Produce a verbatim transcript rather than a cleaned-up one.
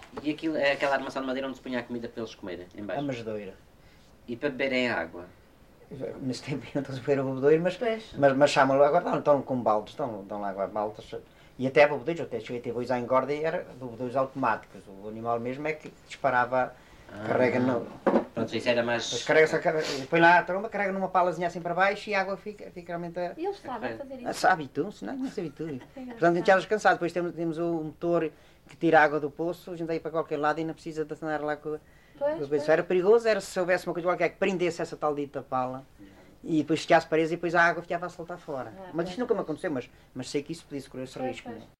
E aquilo, é aquela armação de madeira onde se punha a comida para eles comerem, em A baixo? manjedoura. E para beberem água? Nesse tempo não estão a beber o bebedouro, mas, Pois. mas, mas chamam-lo, agora estão, estão com baldes, estão, estão lá agora baldes. E até bebedouros, eu até cheguei a ter bois à engorda e era bebedouros automáticos. O animal mesmo é que disparava, Ah. carrega no... Pronto, isso era mais... Mas carrega, só, carrega, põe lá a tromba, carrega numa palazinha assim para baixo e a água fica, fica realmente a... E eles sabem fazer Ah, isso. se habitua, senão não se habitua. É Portanto, a gente engraçado. já descansado. Depois temos, temos o motor que tira a água do poço, a gente aí para qualquer lado e não precisa de andar lá com, Pois, com a pois. coisa. Era perigoso, era se houvesse uma coisa qualquer que prendesse essa tal dita pala e depois ficasse presa e depois a água ficava a soltar fora. Ah, Mas pois, isto nunca me pois. aconteceu, mas, mas sei que isso podia correr esse Pois, risco. pois. Não é?